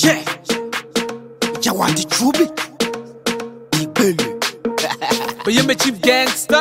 Yeah, you want the truby? But you're my chief gangster.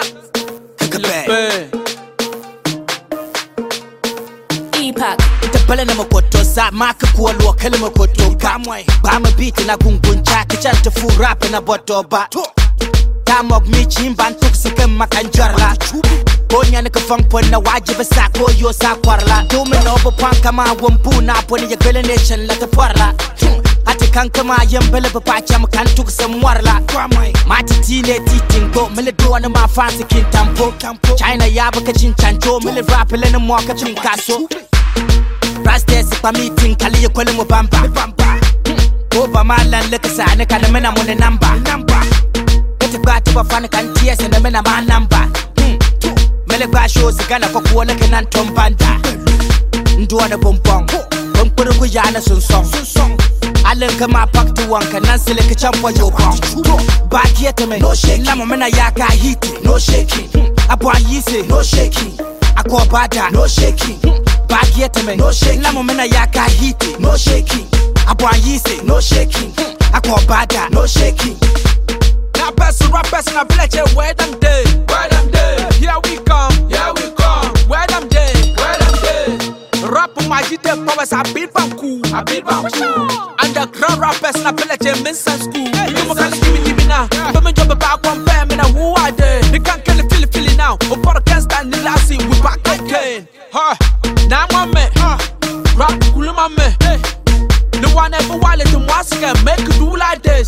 Epoch. Pala na makoto sa maka kuwa luwa kala makoto kamwai ba mabiti na gunguncha kichanta fu rap na boto ba tamog mi chimban tuk sikem makanjarla bonya na kafangpon na wajiba sa ko yo sa kwarla dumi na obo pang kama wampu na poni ya gwele nation la ta parla ati kan kama yambele papacha makan tuk sa mwarla mati tine titingo mele do na ma fancy kin tampo China ya baka chinchancho mele rap le na mwaka chinkaso Rastes pa meeting kali kwele mo bamba Oba malan leka sa ne kana mena mo ne number Ete ba te ba fan kan ties ne mena ma number Mele ba show se kana ko ko le kenan tombanda Ndo na bombong bompuru ko yana sunson Alen kama pak tu wanka nan sele ke champo yo bong Ba kiete me no shake la mo mena ya ka hit no shaking Abwa yise no shaking Akobada no shaking Back yet me no shaking. La momena yaka hiti no shaking. Abwa yise no shaking. Akobada no shaking. Now pass rappers na bleche where them day. Where them day. Here we come. Where them day. Rap majite powers a beat banku. Underground rappers na bleche minsan school. You mo kali kimi now. But me job back one pair me na who are they? They can't kill Philly now. O podcast and the last we back again. Ha. Now my man, rap cool my man. The one ever wallet to mask and make you do like this.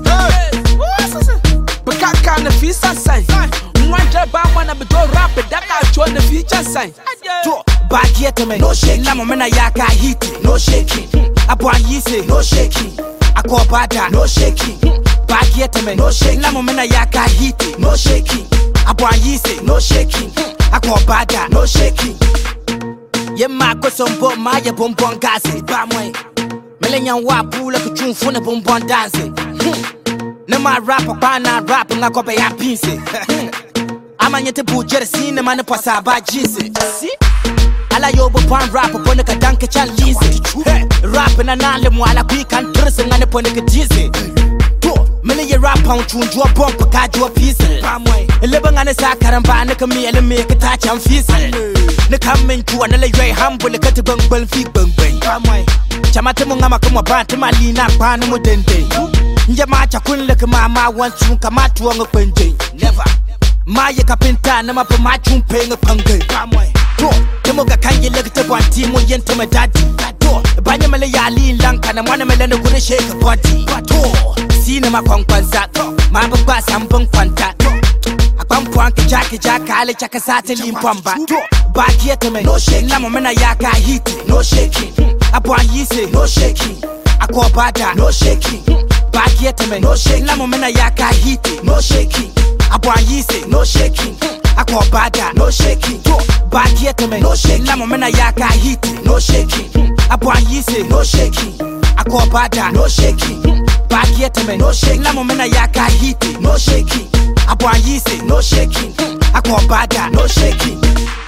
But can't the feature sign. One day back when I be do rap it, that I join the feature sign. Back yet me no shaking. La momena yaka hiti no shaking. Abwa yise no shaking. Akobada no shaking. Back yet me no shaking. La momena yaka hiti no shaking. Abwa yise no shaking. Akobada no shaking. Ye mako sombo ma ye bonbon gazi ba moy melenya wa pula ku chunfu na bonbon dance na ma rap pa na rap nga ko be ya pinse amanyete bu jersey na man pasa ba jise si ala yo bo pan rap po ne ka danke chan lise rap na le mo ala bi kan trse ngane po ne ka jise mele ye rap on chunju bomb ka jo pise ba moy leba ngane sa karamba ne ka mi ele me ka ta chan fise ne kamen tu anele ywe humble kati bangbal fi bangbay kamai chamate mo ngama kuma bante malina panu mo dende nje ma cha kunle kama ma wantu kama tu ngo penje never ma ye kapenta na ma pa ma chumpe ngo pangai kamai to temo ga kanje le kete banti mo yente ma dadi to banya mele yali lanka na mwana mele ne kure shake body to sine ma kwankwanza ma ba sambon kwanta Akwampwanke jaka ale chaka sate limpamba Back yet me no shaking. La momena yaka hiti no shaking. Abwa yise no shaking. Akobada no shaking. Back yet me no shaking. La momena yaka hiti no shaking. Abwa yise no shaking. Akobada no shaking. Back yet me no shaking. La momena yaka hiti no shaking. Abwa yise no shaking. Akobada no shaking. Back yet me no shaking. La momena yaka hiti no shaking. Abwa yise no shaking. Akobada no shaking.